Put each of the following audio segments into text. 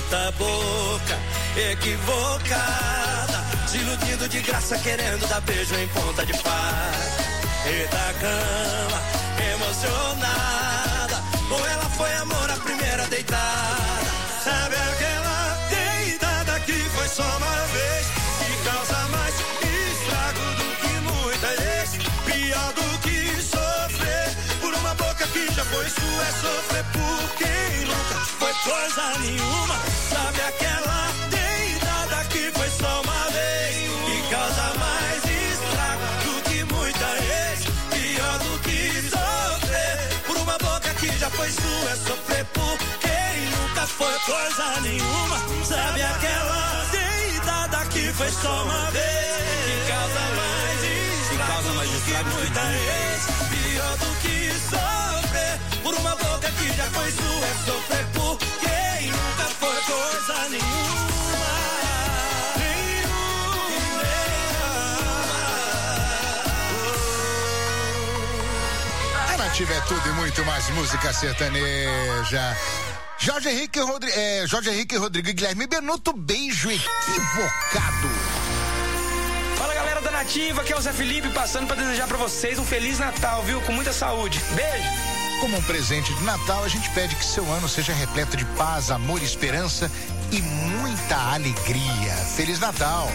muita boca equivocada, se iludindo de graça, querendo dar beijo em ponta de faca. E da cama, emocionada, ou ela foi amor à primeira deitada. Sabe aquela deitada que foi só uma vez, que causa mais estrago do que muita vez. Pior do que sofrer por uma boca que já foi sua, é sofrer por quem nunca foi coisa nenhuma. Sabe aquela deitada que foi só uma vez, que causa mais estrago do que muita vez. Pior do que sofrer por uma boca que já foi sua, é sofrer por quem nunca foi coisa nenhuma. Sabe aquela deitada que foi só uma vez, que causa mais estrago do que muita vez. Pior do que sofrer por uma boca que já foi sua, é sofrer por quem nunca foi coisa nenhuma. Nativa é tudo e muito mais música sertaneja. Jorge Henrique Rodrigo e Guilherme Benuto, beijo equivocado. Fala, galera da Nativa, aqui é o Zé Felipe, passando pra desejar pra vocês um Feliz Natal, viu? Com muita saúde. Beijo. Como um presente de Natal, a gente pede que seu ano seja repleto de paz, amor, esperança e muita alegria. Feliz Natal.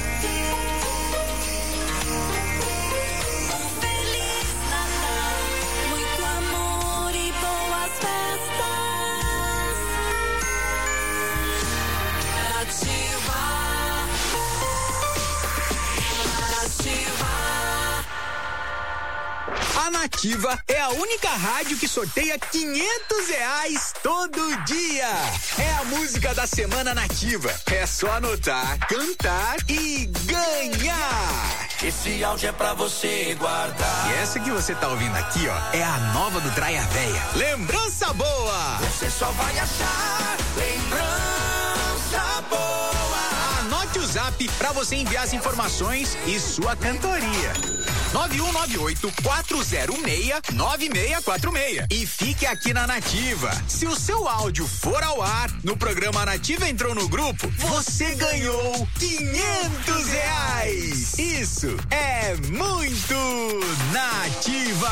A Nativa é a única rádio que sorteia R$500 todo dia. É a música da Semana Nativa. É só anotar, cantar e ganhar. Esse áudio é pra você guardar. E essa que você tá ouvindo aqui, ó, é a nova do Traia Véia. Lembrança boa. Você só vai achar lembrança boa. Anote o zap pra você enviar as informações e sua cantoria. 9198-406-9646. E fique aqui na Nativa. Se o seu áudio for ao ar no programa Nativa Entrou no Grupo, você ganhou R$500. Isso é muito Nativa.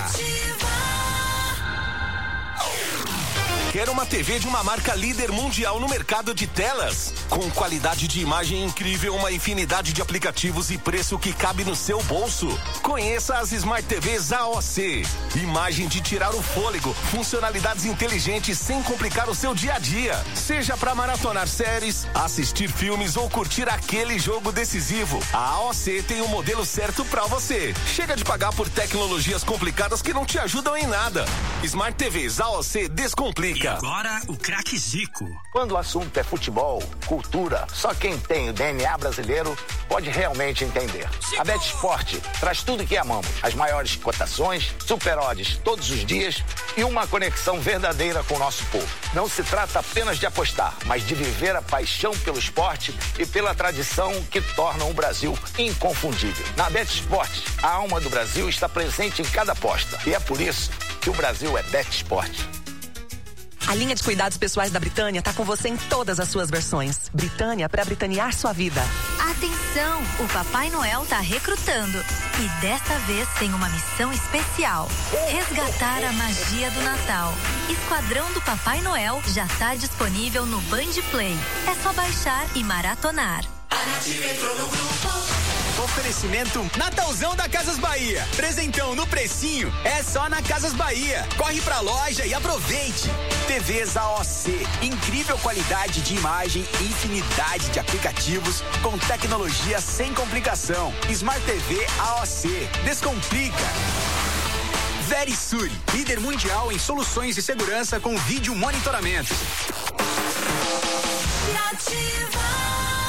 Quer uma TV de uma marca líder mundial no mercado de telas? Com qualidade de imagem incrível, uma infinidade de aplicativos e preço que cabe no seu bolso. Conheça as Smart TVs AOC. Imagem de tirar o fôlego, funcionalidades inteligentes sem complicar o seu dia a dia. Seja para maratonar séries, assistir filmes ou curtir aquele jogo decisivo, a AOC tem o modelo certo para você. Chega de pagar por tecnologias complicadas que não te ajudam em nada. Smart TVs AOC descomplica. E agora, o craque Zico. Quando o assunto é futebol, cultura, só quem tem o DNA brasileiro pode realmente entender. A BetSport traz tudo que amamos. As maiores cotações, super odds todos os dias e uma conexão verdadeira com o nosso povo. Não se trata apenas de apostar, mas de viver a paixão pelo esporte e pela tradição que tornam o Brasil inconfundível. Na BetSport, a alma do Brasil está presente em cada aposta. E é por isso que o Brasil é BetSport. A linha de cuidados pessoais da Britânia tá com você em todas as suas versões. Britânia para britanear sua vida. Atenção, o Papai Noel tá recrutando. E dessa vez tem uma missão especial. Resgatar a magia do Natal. Esquadrão do Papai Noel já tá disponível no Band Play. É só baixar e maratonar. A Nativa entrou no grupo. Oferecimento Natalzão da Casas Bahia. Presentão no precinho é só na Casas Bahia. Corre pra loja e aproveite. TVs AOC, incrível qualidade de imagem, infinidade de aplicativos com tecnologia sem complicação. Smart TV AOC, descomplica. Verisuri, líder mundial em soluções de segurança com vídeo monitoramento. Nativa.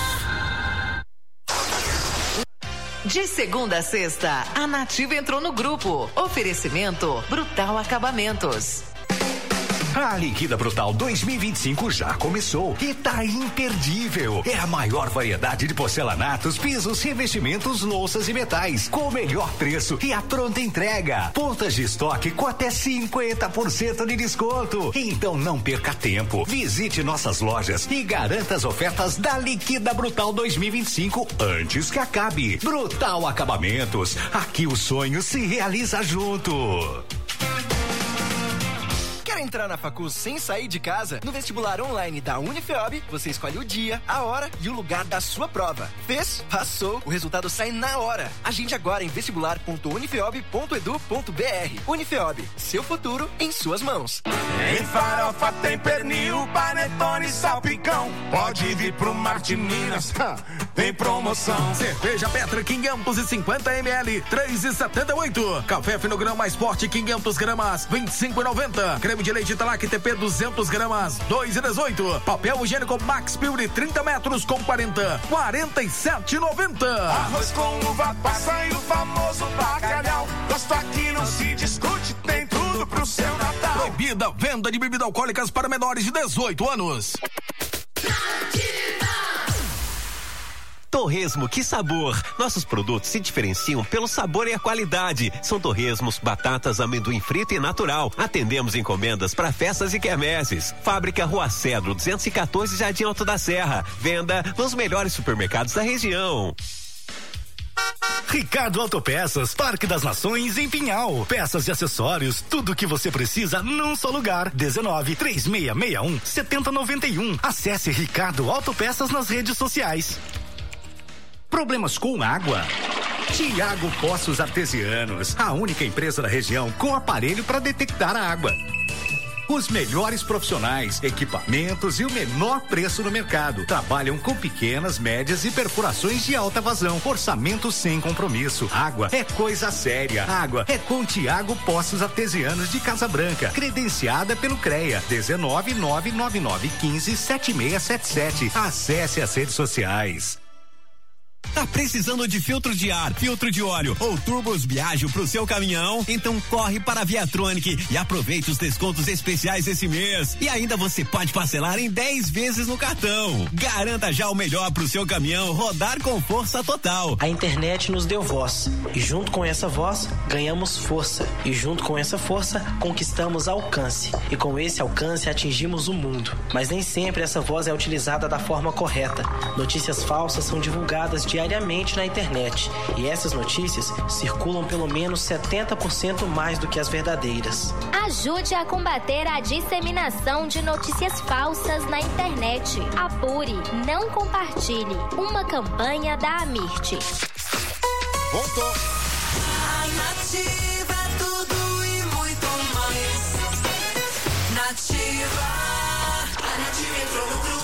De segunda a sexta, a Nativa entrou no grupo. Oferecimento Brutal Acabamentos. A Liquida Brutal 2025 já começou e tá imperdível. É a maior variedade de porcelanatos, pisos, revestimentos, louças e metais, com o melhor preço e a pronta entrega. Pontas de estoque com até 50% de desconto. Então não perca tempo. Visite nossas lojas e garanta as ofertas da Liquida Brutal 2025 antes que acabe. Brutal Acabamentos. Aqui o sonho se realiza junto. Quer entrar na facul sem sair de casa? No vestibular online da Unifeob, você escolhe o dia, a hora e o lugar da sua prova. Fez? Passou. O resultado sai na hora. Agende agora em vestibular.unifeob.edu.br. Unifeob, seu futuro em suas mãos. Tem farofa, tem pernil, panetone, salpicão. Pode vir pro Martininas, tem promoção. Cerveja Petra 550 ml, 3,78. Café Finogrão mais forte 500 gramas, 25,90. Creme de leite Talac TP 200 gramas, 2,18. Papel higiênico Max Pure 30 metros com 40, 47,90. Arroz com uva passa e o famoso bacalhau. Gosto aqui não se discute, tem tudo pro seu Natal. Proibida venda de bebidas alcoólicas para menores de 18 anos. Torresmo, que sabor! Nossos produtos se diferenciam pelo sabor e a qualidade. São torresmos, batatas, amendoim frito e natural. Atendemos encomendas para festas e quermesses. Fábrica Rua Cedro, 214, Jardim Alto da Serra. Venda nos melhores supermercados da região. Ricardo Autopeças, Parque das Nações em Pinhal. Peças e acessórios, tudo o que você precisa num só lugar. 19-3661-7091. Acesse Ricardo Autopeças nas redes sociais. Problemas com água? Tiago Poços Artesianos, a única empresa da região com aparelho para detectar a água. Os melhores profissionais, equipamentos e o menor preço no mercado. Trabalham com pequenas, médias e perfurações de alta vazão. Orçamento sem compromisso. Água é coisa séria. Água é com Tiago Poços Artesianos de Casa Branca. Credenciada pelo CREA. 19-999-15-7677. Acesse as redes sociais. Tá precisando de filtro de ar, filtro de óleo ou turbos Biagio pro seu caminhão? Então corre para a Viatronic e aproveite os descontos especiais esse mês. E ainda você pode parcelar em 10 vezes no cartão. Garanta já o melhor pro seu caminhão rodar com força total. A internet nos deu voz e junto com essa voz ganhamos força e junto com essa força conquistamos alcance e com esse alcance atingimos o mundo. Mas nem sempre essa voz é utilizada da forma correta. Notícias falsas são divulgadas diariamente na internet e essas notícias circulam pelo menos 70% mais do que as verdadeiras. Ajude a combater a disseminação de notícias falsas na internet. Apure, não compartilhe. Uma campanha da Amirte. Voltou. A Nativa é tudo e muito mais. Nativa. A Nativa entrou no grupo.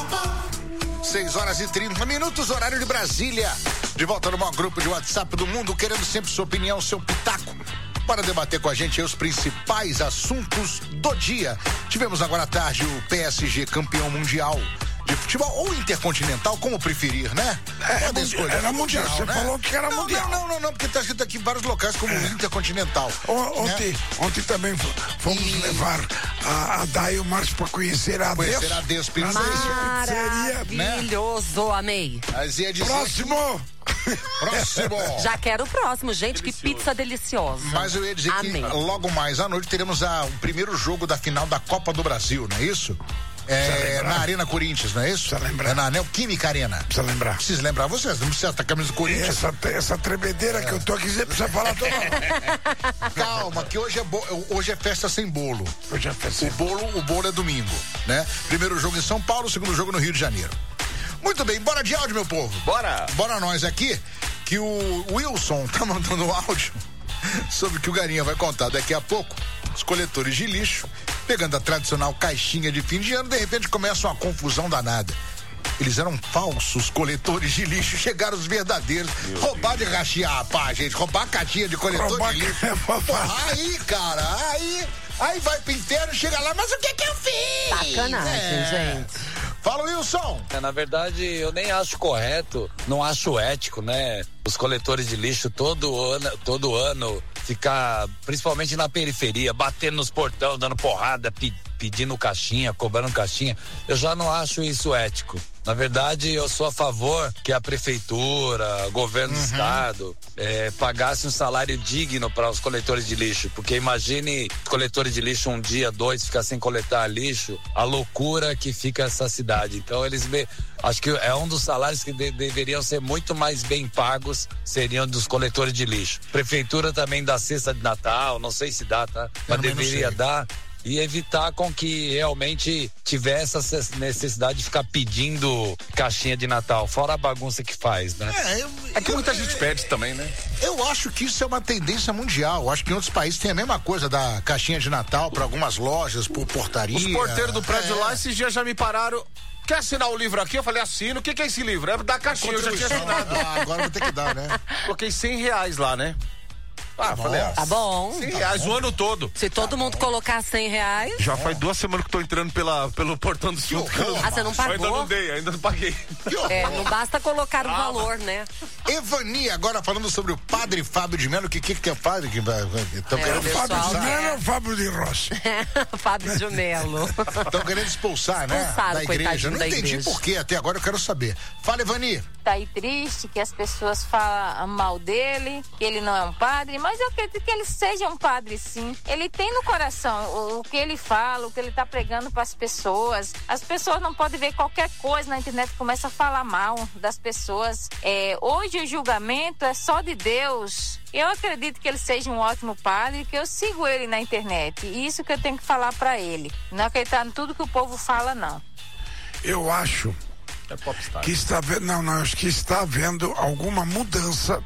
6h30, horário de Brasília. De volta no maior grupo de WhatsApp do mundo, querendo sempre sua opinião, seu pitaco. Para debater com a gente aí os principais assuntos do dia. Tivemos agora à tarde o PSG campeão mundial de futebol ou intercontinental, como preferir, né? Era mundial, você falou que era mundial. Não, porque tá escrito aqui em vários locais como intercontinental. Ontem também fomos levar a Day e o Márcio pra conhecer a Deus. Conhecer a Deus, maravilhoso, amei. Próximo! Já quero o próximo, gente, que pizza deliciosa. Mas eu ia dizer que logo mais à noite teremos o primeiro jogo da final da Copa do Brasil, não é isso? Na Arena Corinthians, não é isso? Precisa lembrar. É na Neoquímica Arena. Precisa lembrar. Precisa lembrar vocês, não precisa estar camisa do Corinthians. Essa tremedeira que eu tô aqui, você precisa falar toda hora. Calma, que hoje é festa sem bolo. Hoje é festa sem o bolo é domingo, né? Primeiro jogo em São Paulo, segundo jogo no Rio de Janeiro. Muito bem, bora de áudio, meu povo. Bora nós aqui, que o Wilson tá mandando áudio sobre o que o Garinha vai contar daqui a pouco. Os coletores de lixo, pegando a tradicional caixinha de fim de ano, de repente começa uma confusão danada. Eles eram falsos coletores de lixo, chegaram os verdadeiros. Roubar de rachiar, gente, roubar a caixinha de coletor de lixo. Aí, cara, aí vai pro inferno, chega lá, mas o que eu fiz? Sacanagem, gente. Fala, Wilson. Na verdade, eu nem acho correto, não acho ético, né? Os coletores de lixo todo ano ficar, principalmente na periferia, batendo nos portão, dando porrada, pedindo caixinha, cobrando caixinha, eu já não acho isso ético. Na verdade, eu sou a favor que a prefeitura, governo do estado, pagasse um salário digno para os coletores de lixo, porque imagine coletores de lixo um dia, 2, ficar sem coletar lixo, a loucura que fica essa cidade. Então acho que é um dos salários que deveriam ser muito mais bem pagos, seriam dos coletores de lixo. Prefeitura também dá cesta de Natal, não sei se dá, tá? Mas deveria dar. E evitar com que realmente tivesse essa necessidade de ficar pedindo caixinha de Natal, fora a bagunça que faz, né? É que muita gente pede também, né? Eu acho que isso é uma tendência mundial. Eu acho que em outros países tem a mesma coisa da caixinha de Natal para algumas lojas, por portaria. Os porteiros do prédio lá, esses dias já me pararam. Quer assinar o livro aqui? Eu falei, assino. O que é esse livro? É da caixinha, eu já tinha assinado. Agora vou ter que dar, né? Coloquei R$100 lá, né? Falei, tá bom. R$100 o ano todo. Se todo mundo colocar R$100. Já faz 2 semanas que tô entrando pelo portão do sul. Você não pagou? Ainda não paguei. Não basta colocar o valor, né? Evani, agora falando sobre o padre Fábio de Melo, o que é padre? O Fábio de Melo ou o Fábio de Rossi? Fábio de Melo. Estão querendo expulsar, né? Da igreja. Não entendi por quê, até agora eu quero saber. Fala, Evani. Tá aí triste que as pessoas falam mal dele, que ele não é um padre, mas eu acredito que ele seja um padre, sim. Ele tem no coração o que ele fala, o que ele tá pregando para as pessoas. As pessoas não podem ver qualquer coisa na internet e começam a falar mal das pessoas. Hoje o julgamento é só de Deus. Eu acredito que ele seja um ótimo padre, que eu sigo ele na internet. E isso que eu tenho que falar para ele. Não acreditar em tudo que o povo fala, não. Eu acho que está vendo, acho que está havendo alguma mudança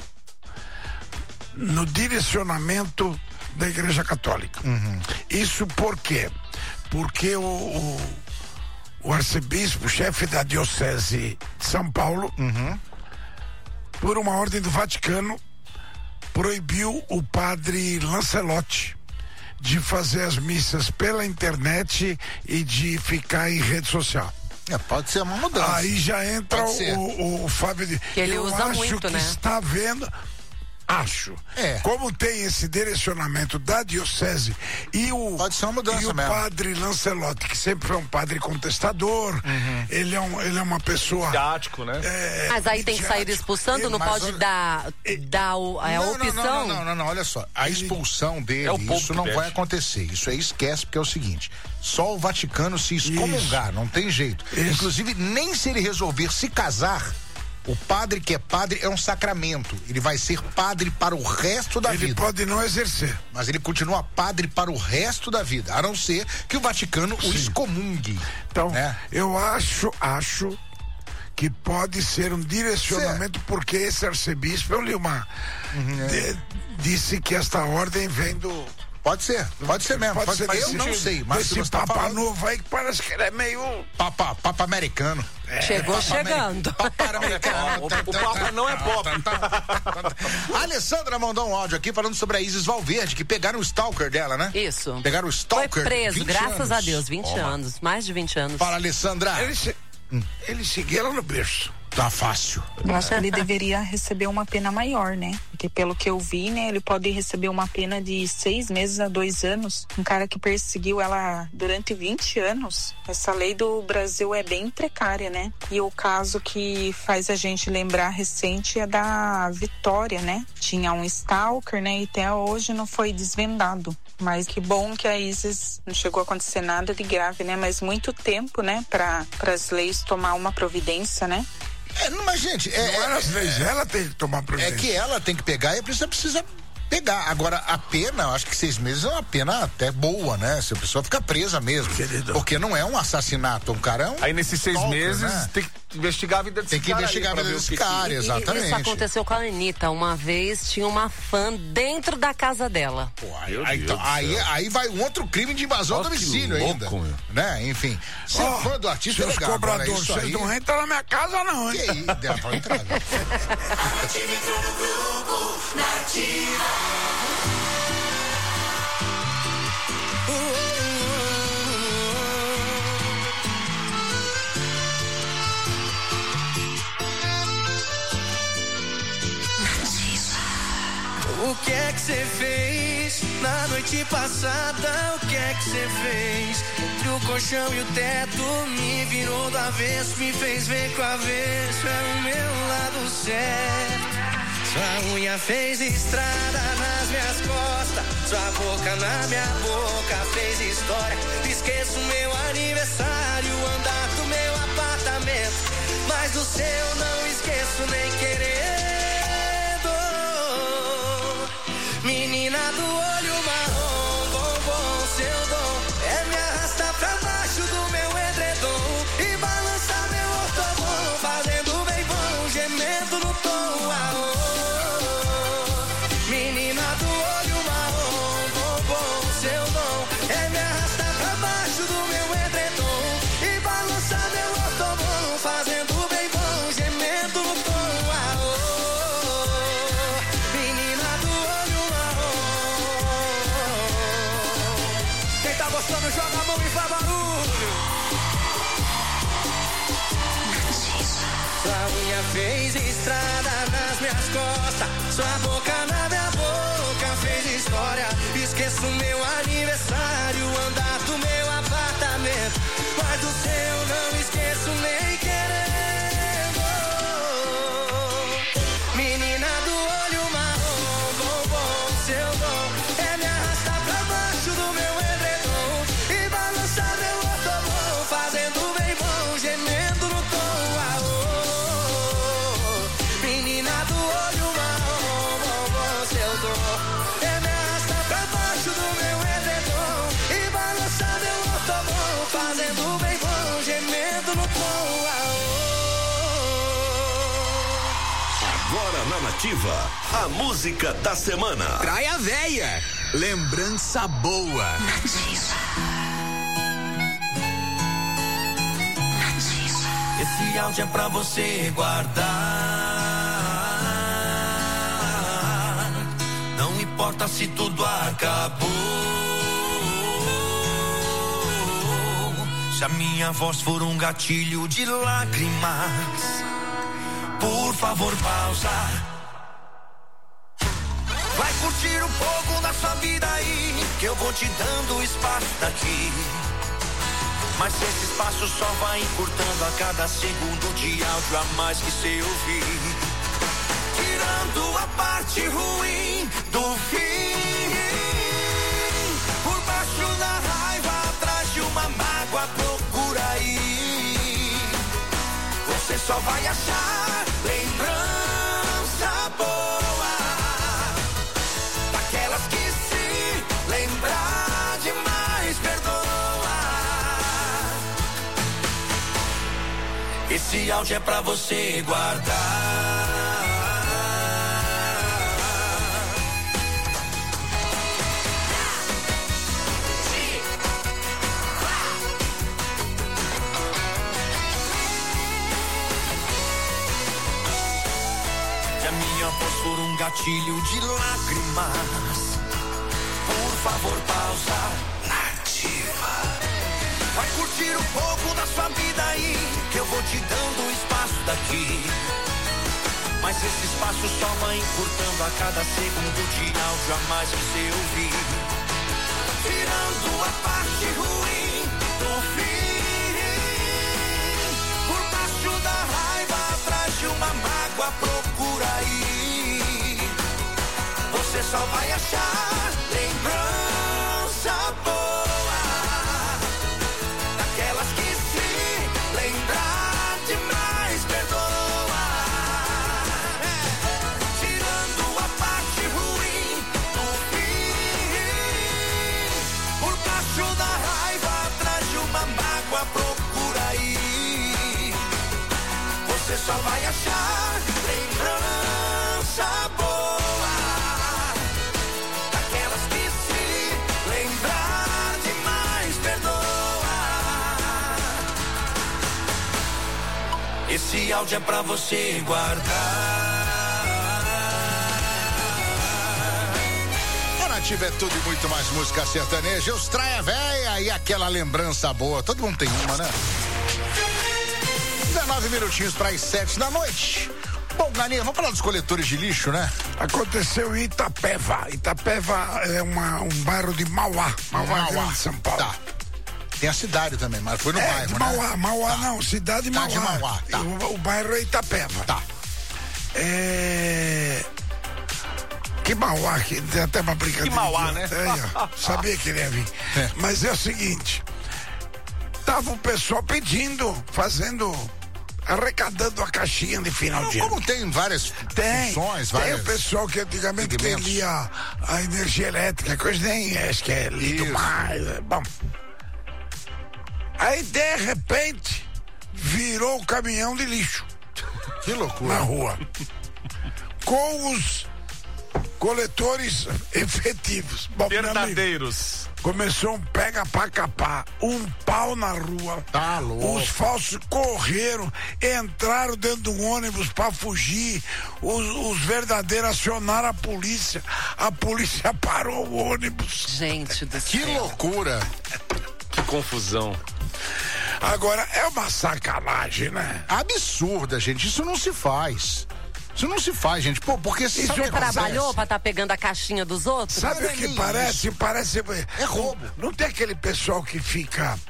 no direcionamento da Igreja Católica. Isso por quê? Porque o arcebispo, chefe da diocese de São Paulo, por uma ordem do Vaticano, proibiu o padre Lancelotti de fazer as missas pela internet e de ficar em rede social. Pode ser uma mudança. Aí já entra o Fábio de... Que ele usa muito, que né? Está vendo... Acho. Como tem esse direcionamento da diocese e o padre Lancelotti, que sempre foi um padre contestador, ele é uma pessoa didático, né? Mas aí tem que sair expulsando, não pode dar a opção. Não, olha só, a expulsão dele, isso não vai acontecer, isso aí esquece, porque é o seguinte, só o Vaticano se excomungar, não tem jeito. Inclusive, nem se ele resolver se casar, o padre que é padre é um sacramento. Ele vai ser padre para o resto da vida. Ele pode não exercer. Mas ele continua padre para o resto da vida, a não ser que o Vaticano o excomungue. Então, eu acho que pode ser um direcionamento, porque esse arcebispo, eu li disse que esta ordem vem do... Pode ser mesmo. Eu não sei, mas esse Papa novo aí que parece que ele é meio... Papa americano. Chegando. Papa americano. O Papa não é pop. A Alessandra mandou um áudio aqui falando sobre a Isis Valverde, que pegaram o stalker dela, né? Isso. Pegaram o stalker. Foi preso, graças a Deus, 20 anos. Mais de 20 anos. Fala, Alessandra. Ele seguiu ela no berço. Tá fácil. Eu acho que ele deveria receber uma pena maior, né? Porque pelo que eu vi, né, ele pode receber uma pena de 6 meses a 2 anos. Um cara que perseguiu ela durante 20 anos. Essa lei do Brasil é bem precária, né? E o caso que faz a gente lembrar recente é da Vitória, né? Tinha um stalker, né? E até hoje não foi desvendado. Mas que bom que a Isis não chegou a acontecer nada de grave, né? Mas muito tempo, né? Para as leis tomar uma providência, né? Mas, gente, não era as leis, ela tem que tomar providência. É que ela tem que pegar e a pessoa precisa pegar. Agora, a pena, eu acho que 6 meses é uma pena até boa, né? Se a pessoa fica presa mesmo. Querido. Porque não é um assassinato, um cara é um... Aí nesses 6 meses, né? Tem que investigar a vida desse cara. Tem que investigar a vida desse cara, exatamente. Isso aconteceu com a Anitta. Uma vez tinha uma fã dentro da casa dela. Pô, aí vai um outro crime de invasão do domicílio ainda. Louco, né? Enfim. Se é fã do artista, é legal. Cobrador, vocês não entram na minha casa, não, hein? Que aí? Pode entrar. O que é que você fez na noite noite passada, o que é que você fez? Entre o colchão e o teto, me virou do avesso, me fez ver que o avesso é o meu lado certo. Sua unha fez estrada nas minhas costas, sua boca na minha boca fez história. Esqueço meu aniversário, andar do meu apartamento, mas do seu não esqueço nem querendo. Menina do olho marrom, bombom, seu dom é me arrastar pra baixo do meu edredom e balançar meu ortobom, fazendo bem bom, gemendo no tom. Menina do olho marrom, bombom, seu dom é me arrastar pra baixo do meu edredom e balançar meu ortobom, fazendo bem bom, gemendo no tom. Menina do olho marrom, quem tá gostando joga a mão e faz barulho. Sua unha fez estrada nas minhas costas, sua boca na minha boca fez história. Esqueço meu aniversário, andar do meu apartamento, mas do seu não esqueço nem querendo. Menina do olho marrom, bombom, seu dom é me arrastar pra baixo do meu edredom e balançar meu ortobom, fazendo bem bom, gemendo no tom. Menina do olho marrom, bombom, seu dom é me arrastar pra baixo do meu edredom e balançar meu ortobom, fazendo bem bom, gemendo no tom. Agora na Nativa, a música da semana. Praia Véia, lembrança boa. Esse áudio é pra você guardar. Não importa se tudo acabou. Se a minha voz for um gatilho de lágrimas, por favor, pausa. Vai curtir um pouco da sua vida aí, que eu vou te dando espaço daqui. Mas esse espaço só vai encurtando a cada segundo de áudio a mais que cê ouvir, tirando a parte ruim do fim. Por baixo da raiva, atrás de uma mágoa, procura aí. Você só vai achar lembrança boa, daquelas que se lembrar demais perdoa. Esse áudio é pra você guardar. Se a minha voz for um gatilho de lágrimas, por favor, pausa. Nativa. Vai curtir um pouco da sua vida aí, que eu vou te dando espaço daqui. Mas esse espaço só vai encurtando a cada segundo de áudio a mais que você ouvir, tirando a parte ruim do fim. Por baixo da raiva, atrás de uma mágoa, procura aí. Você só vai achar lembrança boa, daquelas que se lembrar demais perdoa. Tirando a parte ruim do fim. Por baixo da raiva, atrás de uma mágoa, procura aí. Você só vai achar lembrança boa, daquelas que se lembrar demais perdoa. Esse áudio é pra você guardar. A Nativa é tudo e muito mais música sertaneja. Os Traia Véia e aquela lembrança boa. Todo mundo tem uma, né? 19 minutinhos para as 7 da noite. Bom, Galinha, vamos falar dos coletores de lixo, né? Aconteceu em Itapeva. Itapeva é um bairro de Mauá. Mauá, Grande São Paulo. Tá. Tem a cidade também, mas foi no bairro, Mauá, né? Mauá tá. Não, cidade de Mauá. De Mauá, tá. O bairro é Itapeva. Tá. Que Mauá, que tem até uma brincadeira. Que Mauá, né? Sabia que ele ia vir. Mas é o seguinte, tava o pessoal pedindo, arrecadando a caixinha de final de ano. Como tem várias funções, tem o pessoal que antigamente lia a energia elétrica, coisa nem acho que é lido mais. Bom. Aí, de repente, virou o caminhão de lixo. Que loucura. Na rua. Com os coletores efetivos. Bom, verdadeiros. Começou um pega pra capar, um pau na rua. Tá louco. Os falsos correram, entraram dentro do ônibus pra fugir. Os verdadeiros acionaram a polícia parou o ônibus. Gente do céu. Que loucura. Que confusão. Agora, é uma sacanagem, né? Absurda, gente. Isso não se faz. Isso não se faz, gente. Pô, porque isso você trabalhou pra estar pegando a caixinha dos outros? Sabe o que parece? Parece. É roubo. Não tem aquele pessoal que fica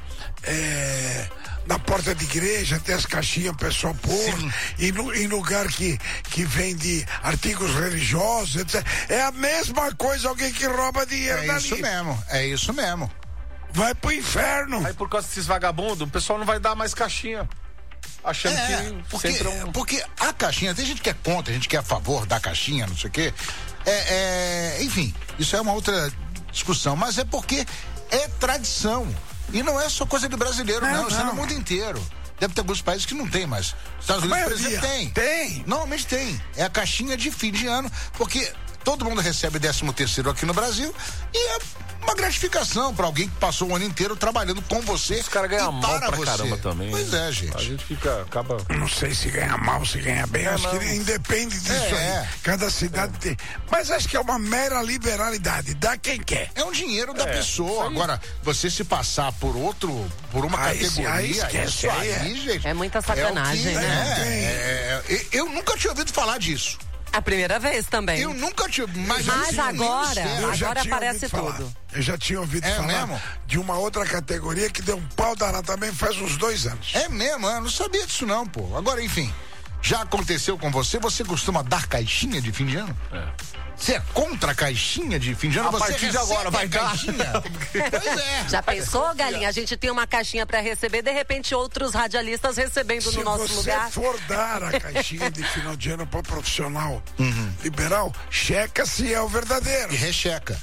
na porta de igreja, tem as caixinhas, o pessoal pôr, e em lugar que vende artigos religiosos, etc. É a mesma coisa, alguém que rouba dinheiro dali. É isso mesmo. Vai pro inferno. Aí por causa desses vagabundos, o pessoal não vai dar mais caixinha. Achando que porque a caixinha, tem gente que é contra, gente que é a favor da caixinha, não sei o quê. Enfim, isso é uma outra discussão, mas é porque é tradição. E não é só coisa de brasileiro, não. Isso é no mundo inteiro. Deve ter alguns países que não tem, mas Estados Unidos, por exemplo, tem. Tem. Normalmente tem. É a caixinha de fim de ano, porque todo mundo recebe 13º aqui no Brasil e é uma gratificação para alguém que passou o ano inteiro trabalhando com você. Os caras ganham mal pra caramba também. Pois é, gente. A gente acaba. Não sei se ganha mal, se ganha bem. Acho que independe disso aí. Cada cidade tem. Mas acho que é uma mera liberalidade. Dá quem quer. É um dinheiro da pessoa. Agora, você se passar por uma categoria, isso aí, gente. É muita sacanagem, né? Eu nunca tinha ouvido falar disso. A primeira vez também. Eu nunca tinha. Mas agora aparece tudo. Eu já tinha ouvido falar mesmo? De uma outra categoria que deu um pau danado também faz uns 2 anos. É mesmo? Eu não sabia disso não, pô. Agora, enfim, já aconteceu com você? Você costuma dar caixinha de fim de ano? Você é contra a caixinha de fim de ano? A partir de agora vai dar. Pois é. Já pensou, Galinha? A gente tem uma caixinha pra receber, de repente outros radialistas recebendo no nosso lugar. Se você for dar a caixinha de final de ano para profissional liberal, checa se é o verdadeiro. E recheca.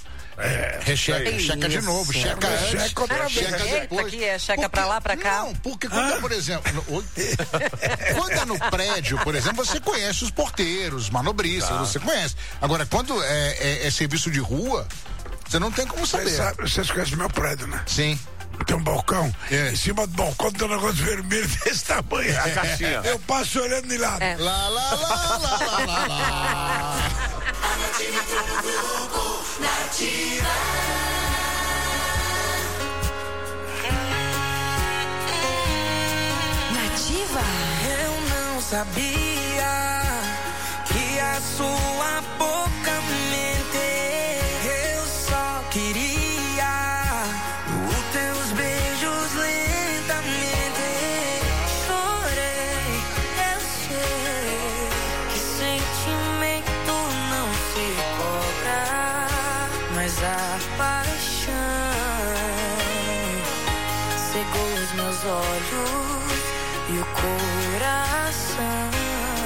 Checa de novo, checa antes, checa depois. Aqui checa pra lá, pra cá. Não, porque quando por exemplo, quando é no prédio, por exemplo, você conhece os porteiros, manobristas, você conhece. Agora, quando é serviço de rua, você não tem como saber. Vocês conhecem meu prédio, né? Sim. Tem um balcão, em cima do balcão tem um negócio vermelho desse tamanho. A caixinha. Eu passo olhando de lado. Lá, lá, lá, lá, lá, lá, lá. Nativa. Nativa. Eu não sabia que a sua boca mente. Eu só queria os teus beijos lentamente. Chorei, eu sei que sentimento não se cobra, mas a paixão cegou os meus olhos e o coração.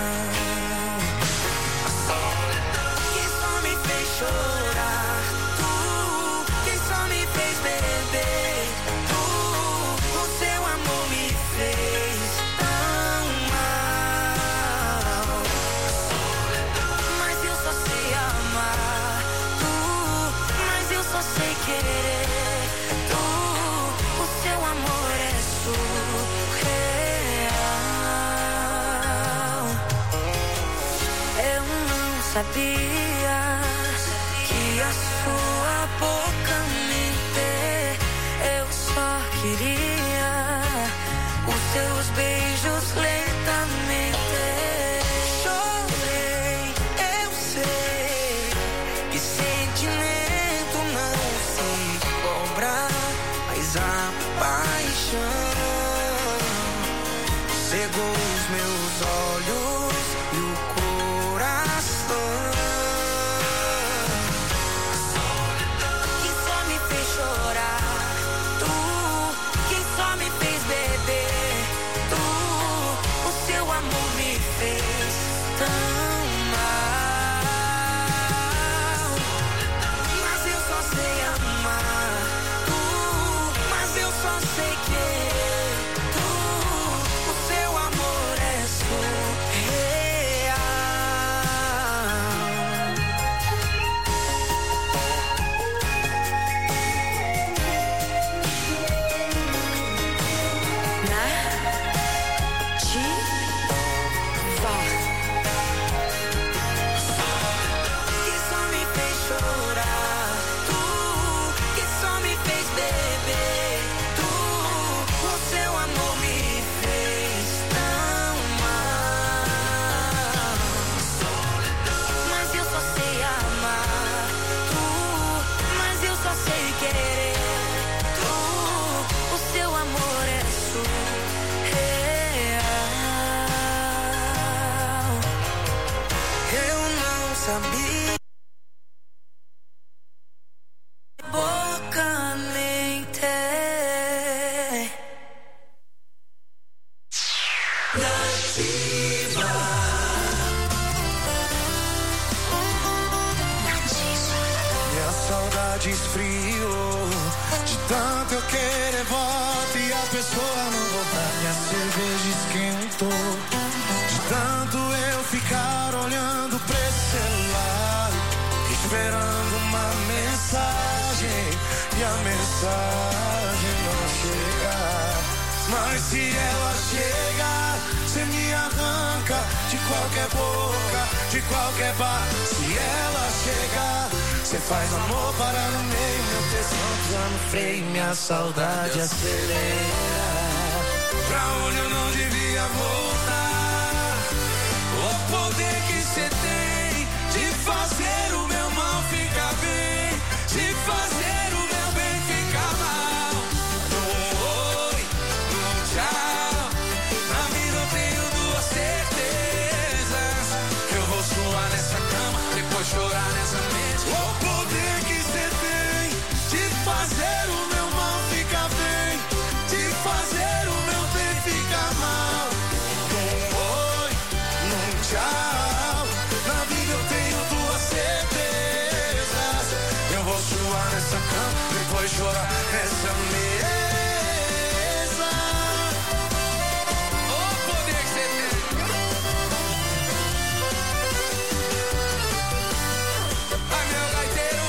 Que só me fez chorar, tu que só me fez beber, o seu amor me fez tão mal. Mas eu só sei amar, mas eu só sei querer. O seu amor é surreal. Eu não sabia que a sua boca mente. Eu só queria os seus beijos lentamente. Chorei. cegou os meus olhos e o coração. Que só me fez chorar, tu, que só me fez beber, tu, o seu amor me fez tão mal. Mas eu só sei amar, tu, mas eu só sei querer, tu, o seu amor é surreal. Que só me fez chorar, tu, que só me fez beber, tu, o seu amor me fez tão mal. Mas eu só sei amar, tu, mas eu só sei querer, tu, o seu amor é surreal. Eu não sabia, boca mente. Nativa. Minha saudade esfriou, de tanto eu querer volta e a pessoa não voltar. Minha cerveja esquentou, de tanto eu ficar olhando pra esse celular, esperando uma mensagem e a mensagem não chegar. Mas se ela chegar, cê me arranca de qualquer boca, de qualquer bar. Se ela chegar, cê faz amor para no meio, meu tesão já no freio, minha saudade acelera. Pra onde eu não devia voltar, o poder que cê tem de fazer o meu mal ficar bem, de fazer o meu bem ficar mal. Num oi, num tchau, na vida eu tenho duas certezas, que eu vou suar nessa cama, depois chorar nessa mente. O poder que cê tem de fazer o meu mal ficar bem, de fazer o meu bem ficar mal. Num oi, num tchau, na vida eu tenho duas certezas, eu vou suar nessa cama, depois chorar nessa mesa. O poder que cê tem. Ai, meu gaiteiro,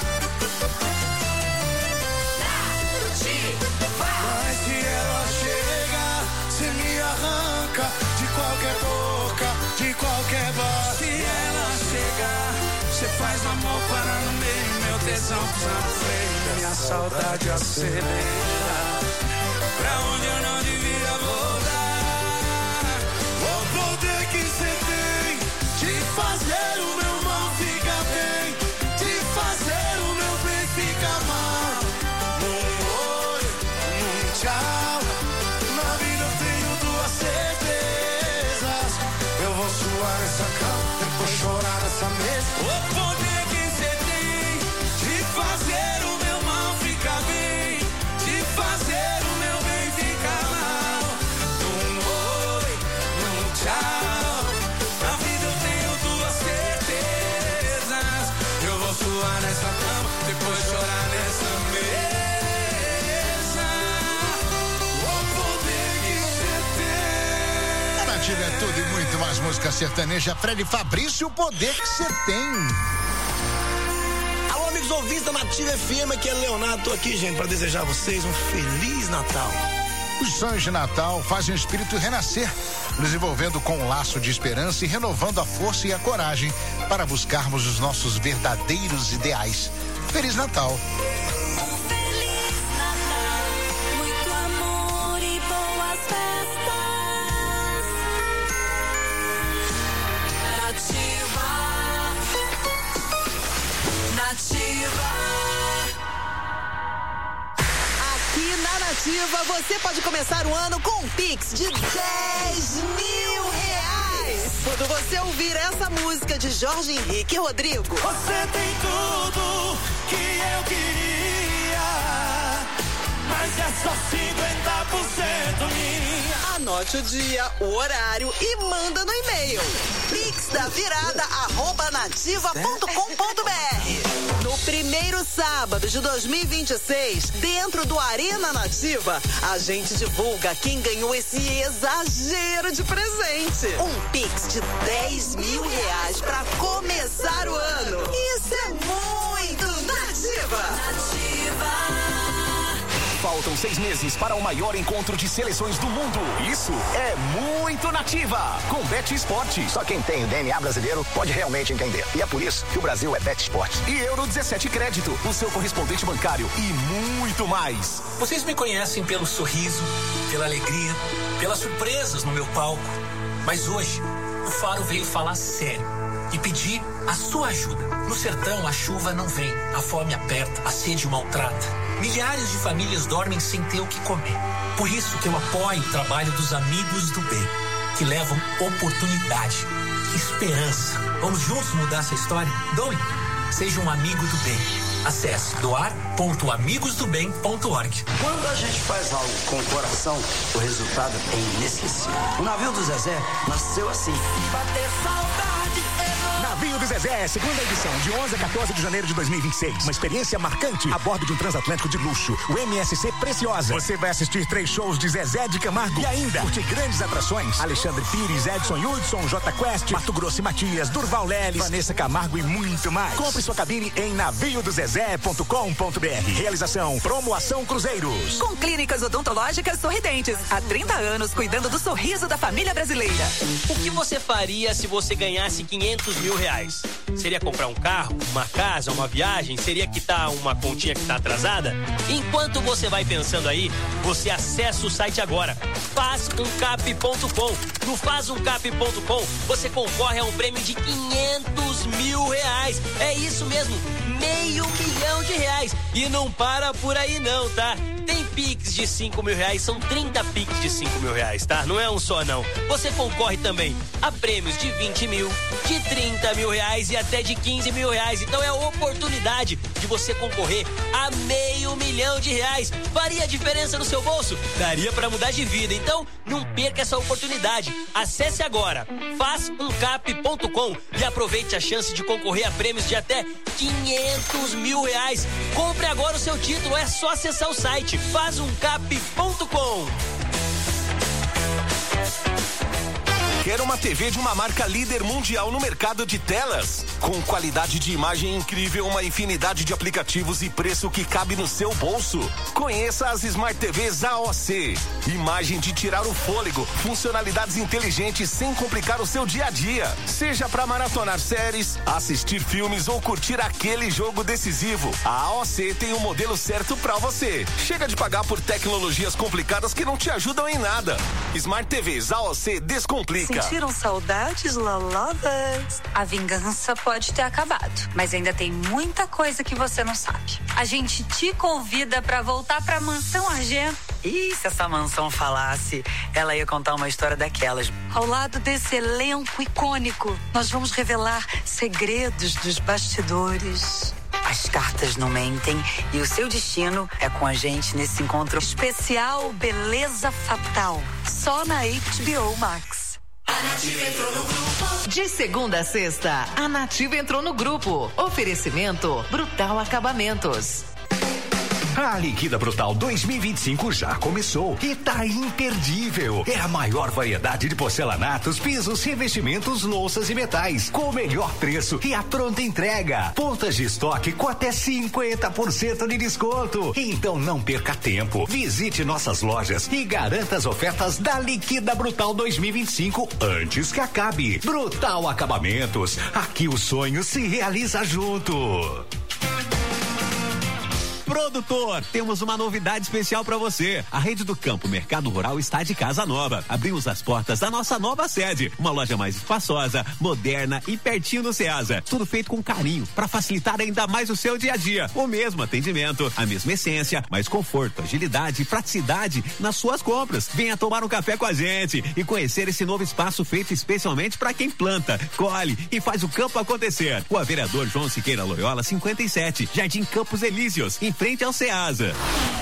mas se ela chegar, cê me arranca de qualquer boca, de qualquer bar. Se ela chegar, cê faz amor para no meio, meu tesão já freia, minha saudade acelera. Pra onde eu não devia voltar, o poder que cê tem de fazer o meu mal ficar bem, de fazer o meu bem ficar mal. Num oi, num tchau, na vida eu tenho duas certezas, eu vou suar nessa cama, depois chorar nessa mesa. O poder que cê tem de fazer o meu mal ficar bem, de fazer o meu bem ficar mal. Num oi, num tchau, na vida eu tenho duas certezas, eu vou suar nessa cama, depois chorar nessa mesa. O poder que cê tem. Nativa é tudo e muito mais música sertaneja. Fred Fabrício, o poder que você tem. Alô, amigos ouvintes da Nativa FM, aqui é Leonardo, tô aqui, gente, para desejar a vocês um Feliz Natal. Os sonhos de Natal fazem o espírito renascer, nos envolvendo com um laço de esperança e renovando a força e a coragem para buscarmos os nossos verdadeiros ideais. Feliz Natal! Muito amor e boas festas. Nativa. Nativa. Aqui na Nativa Nativa, você pode começar o ano com um Pix de 10 mil reais. Quando você ouvir essa música de Jorge Henrique e Rodrigo. Você tem tudo que eu queria, mas é só 50% minha. Anote o dia, o horário e manda no e-mail. pixdavirada@nativa.com.br. No primeiro sábado de 2026, dentro do Arena Nativa, a gente divulga quem ganhou esse exagero de presente. Um Pix de 10 mil reais pra começar o ano. Isso é muito Nativa. Faltam 6 meses para o maior encontro de seleções do mundo. Isso é muito Nativa. Com Bet Esporte. Só quem tem o DNA brasileiro pode realmente entender. E é por isso que o Brasil é Bet Esporte. E Euro 17 Crédito, o seu correspondente bancário e muito mais. Vocês me conhecem pelo sorriso, pela alegria, pelas surpresas no meu palco. Mas hoje, o Faro veio falar sério e pedir a sua ajuda. No sertão, a chuva não vem, a fome aperta, a sede maltrata. Milhares de famílias dormem sem ter o que comer. Por isso que eu apoio o trabalho dos Amigos do Bem, que levam oportunidade, esperança. Vamos juntos mudar essa história? Doe. Seja um amigo do bem. Acesse doar.amigosdobem.org. Quando a gente faz algo com o coração, o resultado é inesquecível. O navio do Zezé nasceu assim. Bater saudade. Navio do Zezé, segunda edição, de 11 a 14 de janeiro de 2026. Uma experiência marcante a bordo de um transatlântico de luxo, o MSC Preciosa. Você vai assistir 3 shows de Zezé de Camargo e ainda curtir grandes atrações: Alexandre Pires, Edson Hudson, J Quest, Mato Grosso e Matias, Durval Leles, Vanessa Camargo e muito mais. Compre sua cabine em naviodozezé.com.br. Realização Promoação Cruzeiros. Com clínicas odontológicas Sorridentes. Há 30 anos cuidando do sorriso da família brasileira. O que você faria se você ganhasse 500 mil reais? Seria comprar um carro, uma casa, uma viagem? Seria quitar uma continha que está atrasada? Enquanto você vai pensando aí, você acessa o site agora, fazuncap.com. No fazuncap.com você concorre a um prêmio de 500 mil reais. É isso mesmo, R$500 mil. E não para por aí não, tá? Tem Pix de 5 mil reais, são 30 Pix de 5 mil reais, tá? Não é um só não. Você concorre também a prêmios de 20 mil, de 30 mil reais e até de 15 mil reais. Então é a oportunidade de você concorrer a R$500 mil. Faria diferença no seu bolso? Daria pra mudar de vida. Então não perca essa oportunidade. Acesse agora fazuncap.com e aproveite a chance de concorrer a prêmios de até R$500 mil. Compre agora o seu título, é só acessar o site fazuncap.com. Quer uma TV de uma marca líder mundial no mercado de telas? Com qualidade de imagem incrível, uma infinidade de aplicativos e preço que cabe no seu bolso. Conheça as Smart TVs AOC. Imagem de tirar o fôlego, funcionalidades inteligentes sem complicar o seu dia a dia. Seja para maratonar séries, assistir filmes ou curtir aquele jogo decisivo, a AOC tem o modelo certo para você. Chega de pagar por tecnologias complicadas que não te ajudam em nada. Smart TVs AOC descomplica. Sentiram saudades, Lalavas? A vingança pode ter acabado, mas ainda tem muita coisa que você não sabe. A gente te convida pra voltar pra Mansão Argento. E se essa mansão falasse, ela ia contar uma história daquelas. Ao lado desse elenco icônico, nós vamos revelar segredos dos bastidores. As cartas não mentem e o seu destino é com a gente nesse encontro especial Beleza Fatal, só na HBO Max. A Nativa entrou no grupo. De segunda a sexta, a Nativa entrou no grupo. Oferecimento Brutal Acabamentos. A Liquida Brutal 2025 já começou e tá imperdível. É a maior variedade de porcelanatos, pisos, revestimentos, louças e metais, com o melhor preço e a pronta entrega. Pontas de estoque com até 50% de desconto. Então não perca tempo. Visite nossas lojas e garanta as ofertas da Liquida Brutal 2025 antes que acabe. Brutal Acabamentos. Aqui o sonho se realiza junto. Produtor, temos uma novidade especial para você. A Rede do Campo Mercado Rural está de casa nova. Abrimos as portas da nossa nova sede. Uma loja mais espaçosa, moderna e pertinho do Ceasa. Tudo feito com carinho para facilitar ainda mais o seu dia a dia. O mesmo atendimento, a mesma essência, mais conforto, agilidade e praticidade nas suas compras. Venha tomar um café com a gente e conhecer esse novo espaço feito especialmente para quem planta, colhe e faz o campo acontecer. O vereador João Siqueira Loyola 57, Jardim Campos Elíseos, em frente ao Ceasa.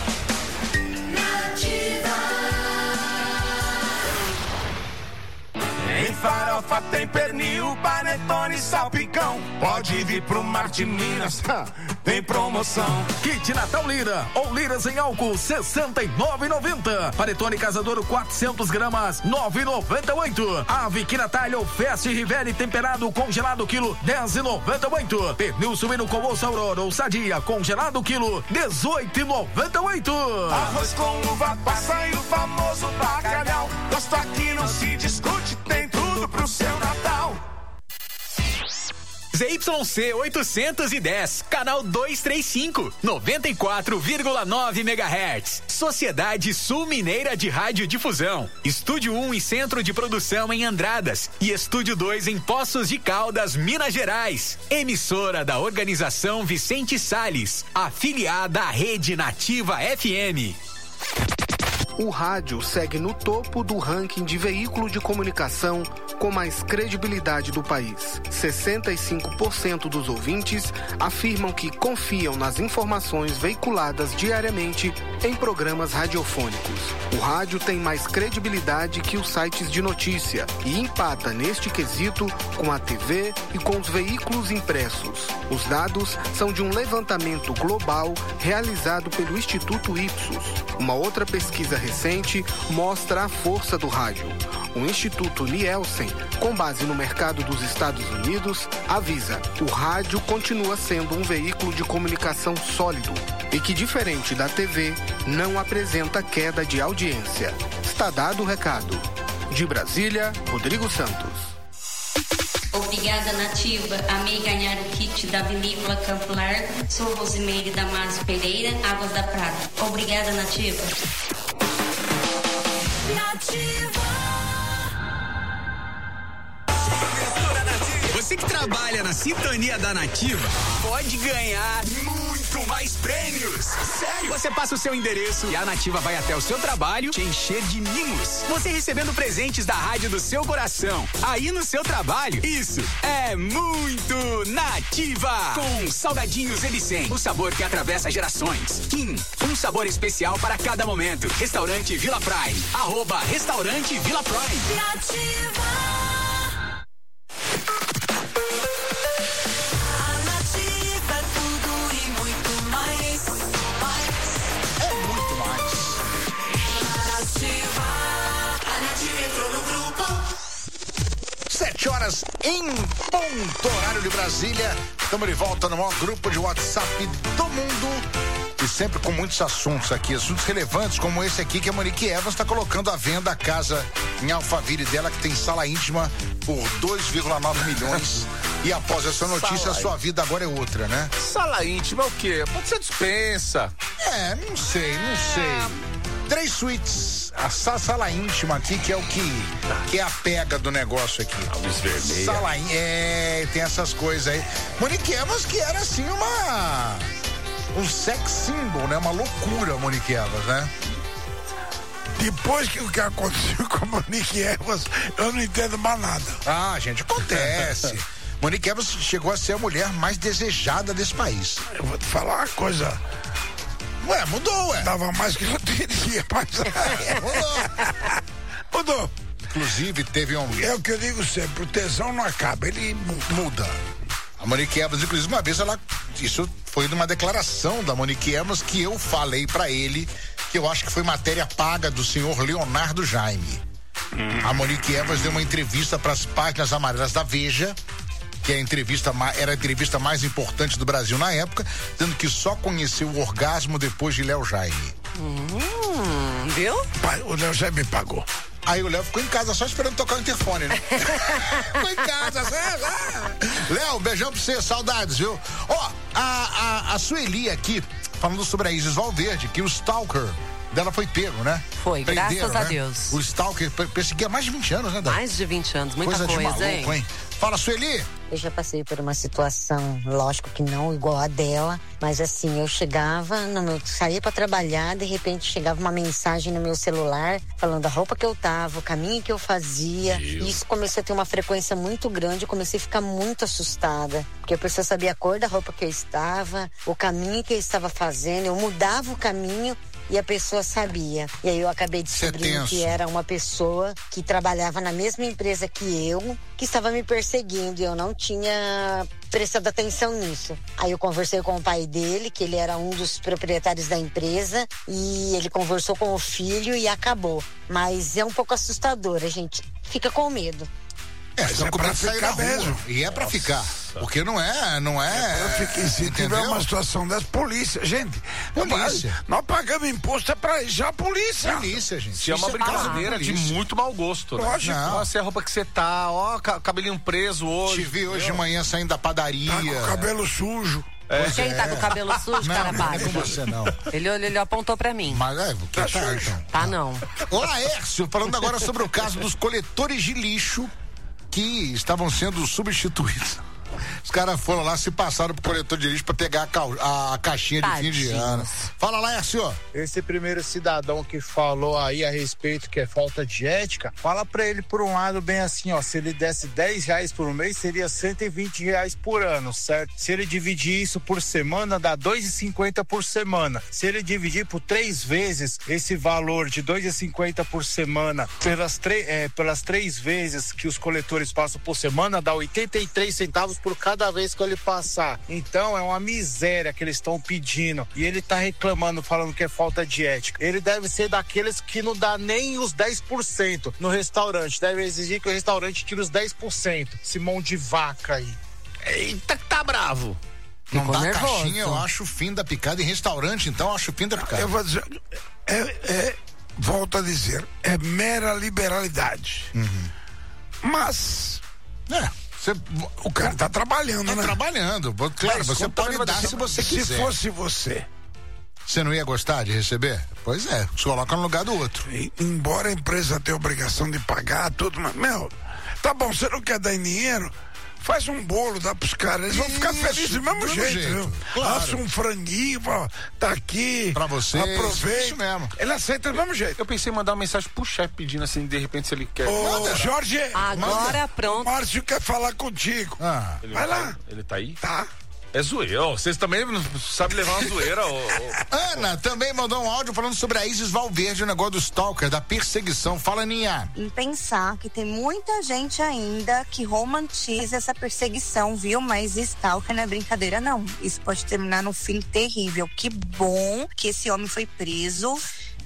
Em farofa tem pernil, panetone, salpicão. Pode vir pro Mar de Minas, tem promoção. Kit Natal Lira ou liras em álcool 69,90. Panetone Casadouro 400 gramas 9,98. Ave Quinatalho Fast Rivelli temperado congelado quilo 10,98. Pernil suíno com osso Aurora ou Sadia congelado quilo 18,98. Arroz com uva passa e o famoso bacalhau. Gosto aqui não se discute, tem tudo pro seu Natal. ZYC 810, canal 235, 94,9 MHz. Sociedade Sul Mineira de Radiodifusão. Estúdio 1 e Centro de Produção em Andradas. E Estúdio 2 em Poços de Caldas, Minas Gerais. Emissora da Organização Vicente Salles, afiliada à Rede Nativa FM. O rádio segue no topo do ranking de veículo de comunicação com mais credibilidade do país. 65% dos ouvintes afirmam que confiam nas informações veiculadas diariamente em programas radiofônicos. O rádio tem mais credibilidade que os sites de notícia e empata neste quesito com a TV e com os veículos impressos. Os dados são de um levantamento global realizado pelo Instituto Ipsos. Uma outra pesquisa recente mostra a força do rádio. O Instituto Nielsen, com base no mercado dos Estados Unidos, avisa: o rádio continua sendo um veículo de comunicação sólido e que, diferente da TV, não apresenta queda de audiência. Está dado o recado. De Brasília, Rodrigo Santos. Obrigada, Nativa. Amei ganhar o kit da Vinícola Campo Largo. Sou Rosimeire Damasio Pereira, Águas da Prata. Obrigada, Nativa. Você que trabalha na sintonia da Nativa pode ganhar muito mais prêmios. Sério? Você passa o seu endereço e a Nativa vai até o seu trabalho te encher de mimos. Você recebendo presentes da rádio do seu coração. Aí no seu trabalho, isso é muito Nativa. Com salgadinhos Elicem, o sabor que atravessa gerações. Kim, um sabor especial para cada momento. Restaurante Vila Prime. @Restaurante Vila Prime. Nativa. É muito mais. 7 horas em ponto, horário de Brasília. Estamos de volta no maior grupo de WhatsApp do mundo. E sempre com muitos assuntos aqui, assuntos relevantes, como esse aqui que a Monique Evans está colocando à venda a casa em Alphaville dela, que tem sala íntima por 2,9 milhões. E após essa notícia, a sua vida agora é outra, né? Sala íntima é o quê? Pode ser dispensa. É, não sei. 3 suítes, a sala íntima aqui, que é o que é a pega do negócio aqui. Luz vermelha. Sala tem essas coisas aí. Monique Evans, que era assim um sex symbol, né? Uma loucura, Monique Evans, né? Depois que o que aconteceu com a Monique Evans, eu não entendo mais nada. Ah, gente, acontece. Monique Evans chegou a ser a mulher mais desejada desse país. Eu vou te falar uma coisa. Ué, mudou, ué. Dava mais que eu teria, mas... Mudou. Inclusive, teve um... É o que eu digo sempre, o tesão não acaba, ele muda. A Monique Evans, inclusive, uma vez isso foi numa declaração da Monique Evans que eu falei pra ele, que eu acho que foi matéria paga do senhor Leonardo Jaime. A Monique Evans deu uma entrevista para as páginas amarelas da Veja, que era a entrevista mais importante do Brasil na época, dizendo que só conheceu o orgasmo depois de Léo Jaime. Viu? O Léo Jaime pagou. Aí o Léo ficou em casa só esperando tocar o interfone, né? Ficou em casa, Léo, beijão pra você, saudades, viu? Ó, a Sueli aqui falando sobre a Isis Valverde, que o stalker dela foi pego, né? Foi, Prenderam, graças a né? Deus. O stalker perseguia há mais de 20 anos, né, Dani? Mais de 20 anos, muita coisa, de maluco, hein? Fala, Sueli. Eu já passei por uma situação, lógico que não igual a dela, mas assim, eu chegava, saía para trabalhar, de repente chegava uma mensagem no meu celular falando a roupa que eu tava, o caminho que eu fazia. E isso começou a ter uma frequência muito grande, eu comecei a ficar muito assustada, porque a pessoa sabia a cor da roupa que eu estava, o caminho que eu estava fazendo, eu mudava o caminho e a pessoa sabia. E aí eu acabei descobrindo que era uma pessoa que trabalhava na mesma empresa que eu, que estava me perseguindo, e eu não tinha prestado atenção nisso. Aí eu conversei com o pai dele, que ele era um dos proprietários da empresa, e ele conversou com o filho e acabou. Mas é um pouco assustador, a gente fica com medo. Só pra ficar mesmo. E é pra ficar. Porque não é. Se tiver uma situação dessa, polícia, gente. Nós pagamos imposto pra já a polícia. Polícia, gente. Se é uma brincadeira de muito mau gosto. Lógico. Né? Nossa, é a roupa que você tá, ó, cabelinho preso hoje. Te vi hoje de manhã saindo da padaria. Tá com o cabelo sujo. Quem tá com o cabelo sujo, cara baixo? Você não. Ele apontou pra mim. Mas que tá então. Tá não. Ô, Laércio, falando agora sobre o caso dos coletores de lixo que estavam sendo substituídos. Os caras foram lá, se passaram pro coletor de lixo pra pegar a caixinha de fim de ano. Fala lá, Laércio. Esse primeiro cidadão que falou aí a respeito que é falta de ética, fala pra ele por um lado bem assim, ó, se ele desse R$10 por mês, seria R$120 por ano, certo? Se ele dividir isso por semana, dá R$2,50 por semana. Se ele dividir por 3 vezes esse valor de R$2,50 por semana, pelas 3 vezes que os coletores passam por semana, dá 83 centavos por cada vez que ele passar. Então é uma miséria que eles estão pedindo, e ele tá reclamando, falando que é falta de ética. Ele deve ser daqueles que não dá nem os 10% no restaurante, deve exigir que o restaurante tire os 10%, esse mão de vaca aí. Eita, que tá bravo. Não dá caixinha, eu acho o fim da picada. Em restaurante, então, eu acho o fim da picada. Eu vou dizer, volto a dizer, é mera liberalidade. Mas o cara tá trabalhando, né? Trabalhando. Claro, você pode dar se você quiser. Se fosse você não ia gostar de receber? Pois é, se coloca no lugar do outro. Embora a empresa tenha obrigação de pagar tudo, mas, tá bom, você não quer dar em dinheiro? Faz um bolo, dá pros caras, eles vão ficar felizes do mesmo jeito. Claro. Assa um franguinho, tá aqui. Pra você. Aproveita. Isso mesmo. Ele aceita do mesmo jeito. Eu pensei em mandar uma mensagem pro chefe pedindo assim, de repente, se ele quer. Ô, Jorge. Agora pronto. O Márcio quer falar contigo. Vai lá. Ele tá aí? Tá. É zoeira. Vocês também não sabem levar uma zoeira. Ana também mandou um áudio falando sobre a Isis Valverde, o negócio do stalker, da perseguição. Fala, Ninha. Em pensar que tem muita gente ainda que romantiza essa perseguição, viu? Mas stalker não é brincadeira, não. Isso pode terminar num fim terrível. Que bom que esse homem foi preso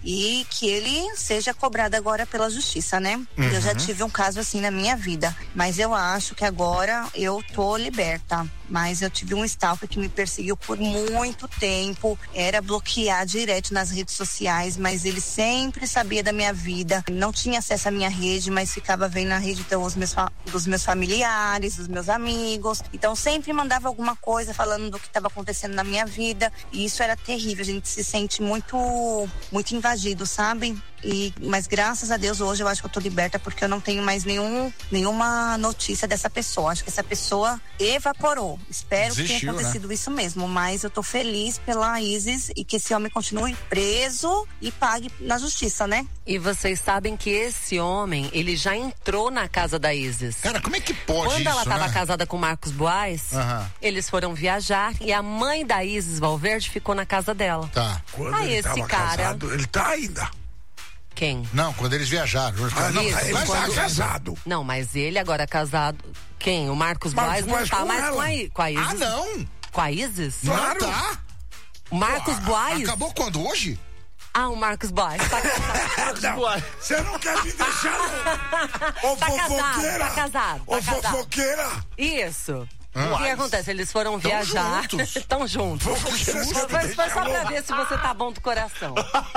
e que ele seja cobrado agora pela justiça, né? Eu já tive um caso assim na minha vida, mas eu acho que agora eu tô liberta. Mas eu tive um stalker que me perseguiu por muito tempo, era bloquear direto nas redes sociais, mas ele sempre sabia da minha vida, não tinha acesso à minha rede, mas ficava vendo na rede então, dos meus familiares, dos meus amigos, então sempre mandava alguma coisa falando do que estava acontecendo na minha vida, e isso era terrível, a gente se sente muito invadido, sabe? Mas graças a Deus hoje eu acho que eu tô liberta, porque eu não tenho mais nenhuma notícia dessa pessoa. Acho que essa pessoa evaporou. Espero que tenha acontecido isso mesmo, mas eu tô feliz pela Isis e que esse homem continue preso e pague na justiça, né? E vocês sabem que esse homem, ele já entrou na casa da Isis. Cara, como é que pode Quando isso, ela tava né? casada com o Marcos Boaz, eles foram viajar e a mãe da Isis Valverde ficou na casa dela. Tá. Quando Aí ele esse tava cara... casado, ele tá ainda. Quem? Não, quando eles viajaram. Ele tá casado. Não, mas ele agora casado... Quem? O Marcos Boaz não tá mais com a Isis. Ah, não? Com a Isis? Não tá. O Marcos Boaz? Acabou quando? Hoje? Ah, o Marcos Boaz. Tá casado. Você não quer me deixar, não. Ô, fofoqueira. Tá casado. Ô, fofoqueira. Isso. O que acontece? Eles foram viajar. Estão juntos. Foi só pra ver se você tá bom do coração.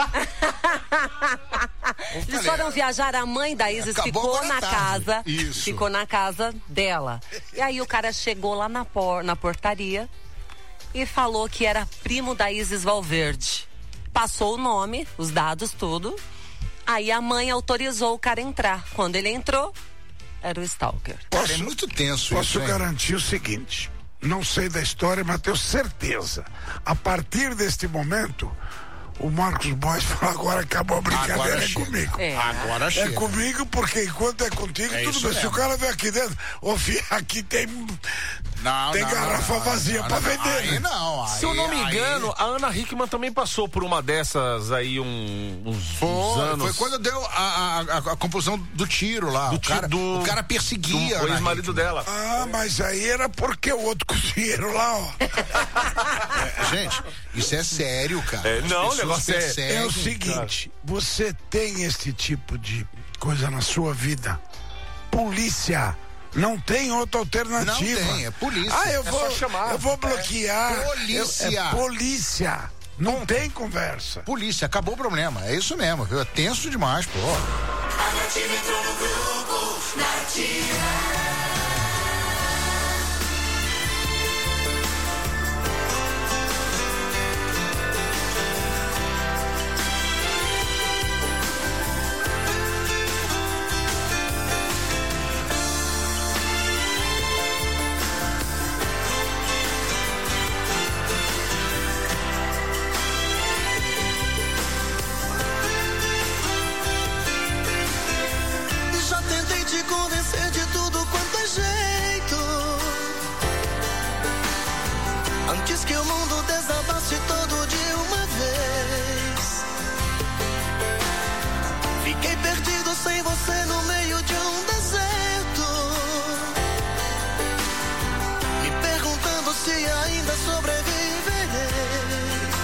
Eles foram viajar, a mãe da Isis ficou na casa. Isso. Ficou na casa dela. E aí o cara chegou lá na portaria e falou que era primo da Isis Valverde. Passou o nome, os dados, tudo. Aí a mãe autorizou o cara entrar. Quando ele entrou, era o stalker. É muito tenso Posso isso, garantir o seguinte, não sei da história, mas tenho certeza. A partir deste momento, o Marcos Boys falou, agora acabou a brincadeira, Agora é chega. comigo. Agora É chega. comigo, porque enquanto é contigo, É tudo isso bem. Se mesmo. o cara vem aqui dentro, ô filho, aqui tem garrafa vazia pra vender. Aí não, Se eu não me engano, a Ana Hickman também passou por uma dessas aí uns anos. Foi quando deu a compulsão do tiro lá. O cara perseguia. O ex-marido dela. Ah, mas aí era porque o outro cozinheiro lá, ó. Gente, isso é sério, cara. Não, As o negócio pessoas perseguem, É o seguinte, você tem este tipo de coisa na sua vida, polícia, não tem outra alternativa. Não tem, é polícia. Ah, eu É vou, só chamar. eu vou bloquear. Polícia. É polícia. Não tem conversa. Polícia, acabou o problema. É isso mesmo, viu? É tenso demais, pô. A Nativa entrou no grupo, Nativa. Já tentei te convencer de tudo quanto é jeito, antes que o mundo desabasse todo de uma vez. Fiquei perdido sem você no meio de um deserto, me perguntando se ainda sobreviverei.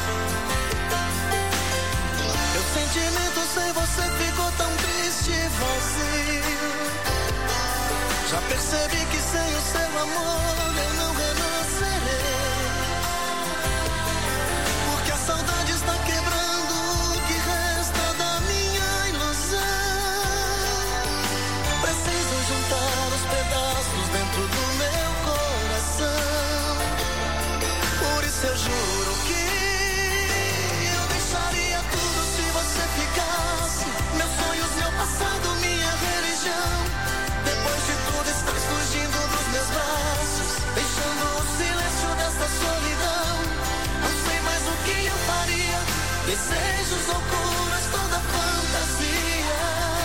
Meu sentimento sem você ficou tão triste e vazio. Já percebi que sem o seu amor eu não renascerei, porque a saudade está quebrando o que resta da minha ilusão. Preciso juntar os pedaços dentro do meu coração. Por isso eu juro que eu deixaria tudo se você ficasse. Meus sonhos, meu passado, minha religião. Depois de tudo estás fugindo dos meus braços, deixando o silêncio dessa solidão. Não sei mais o que eu faria. Desejos, loucuras, toda fantasia.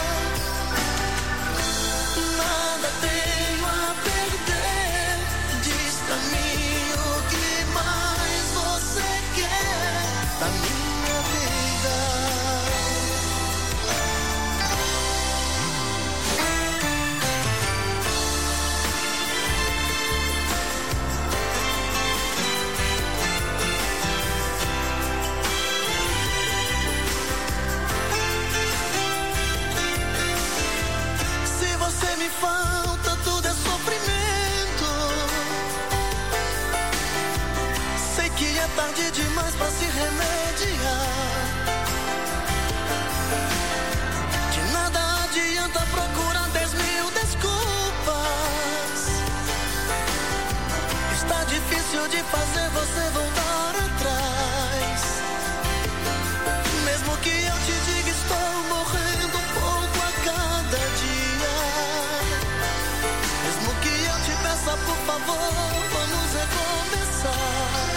Nada tenho a perder. Diz pra mim o que mais você quer da minha vida. Se você me falta, tudo é sofrimento. Sei que é tarde demais pra se remediar. De nada adianta procurar 10.000 desculpas. Está difícil de fazer você voltar atrás. Mesmo que eu te diga, estou morrendo um pouco a cada dia. Mesmo que eu te peça, por favor, vamos recomeçar.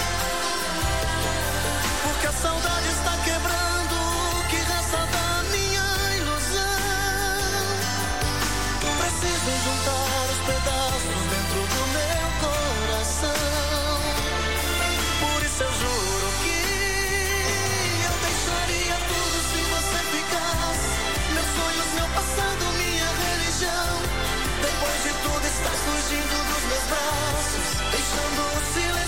Porque a saudade está quebrando o que resta da minha ilusão. Preciso juntar os pedaços dentro do meu coração. Por isso eu juro que eu deixaria tudo se você ficasse. Meus sonhos, meu passado, minha religião. Depois de tudo estás fugindo dos meus braços, deixando o silêncio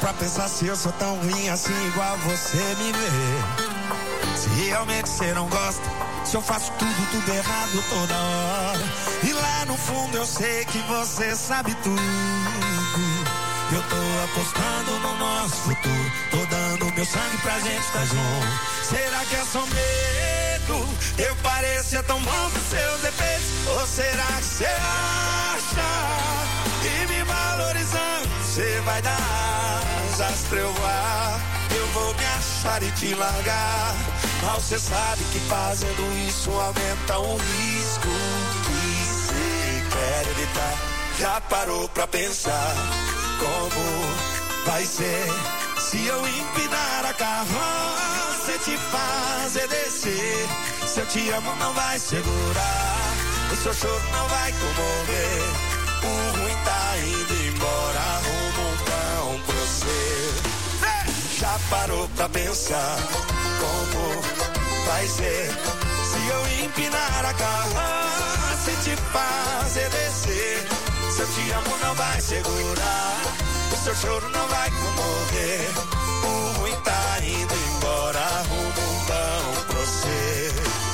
pra pensar se eu sou tão ruim assim igual você me vê. Se realmente você não gosta, se eu faço tudo errado toda hora. E lá no fundo eu sei que você sabe tudo. Eu tô apostando no nosso futuro, tô dando meu sangue pra gente estar junto. Será que é só medo? Eu parecia tão bom pros seus defeitos. Ou será que você acha que me valorizando você vai dar asas pra eu voar? Eu vou me achar e te largar. Mal você sabe que fazendo isso aumenta o risco que você quer evitar. Já parou pra pensar como vai ser se eu empinar a carroça e te fazer descer? Se eu te amo não vai segurar, o seu choro não vai comover. O ruim tá indo embora, arruma um pão pra você. Já parou pra pensar como vai ser se eu empinar a carroça e te fazer descer? Se eu te amo não vai segurar, o seu choro não vai comover. O ruim tá indo embora, arruma um pão pra você.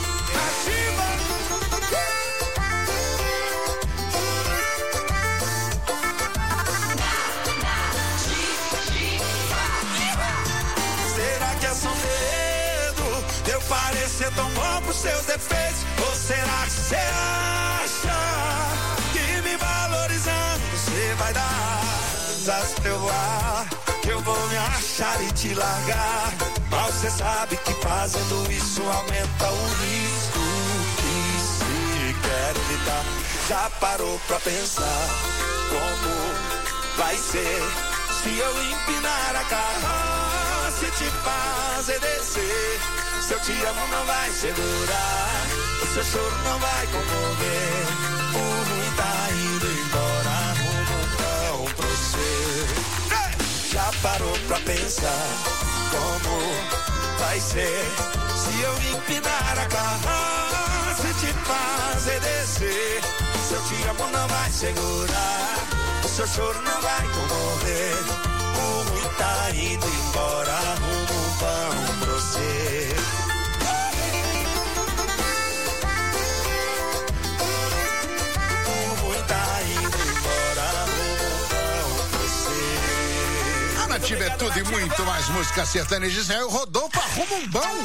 Será que é só medo de eu parecer tão bom pros seus defeitos? Ou será que você acha que me valorizando você vai dar asas pra eu voar? Eu vou me achar e te largar. Mal você sabe que fazendo isso aumenta o risco que se quer evitar. Já parou pra pensar como vai ser se eu empinar a carroça e te fazer descer? Se eu te amo não vai segurar, o seu choro não vai comover. O ruim tá indo embora, arruma um pão pra você. Já parou pra pensar como vai ser se eu empinar a carroça e te fazer descer? Se eu te amo não vai segurar, o seu choro não vai comover. O ruim tá indo embora, arruma um pão pra você. O ruim tá indo embora, arruma um pão pra você. A Nativa é tudo e muito mais música sertaneja. Israel Rodolfo arruma um bom.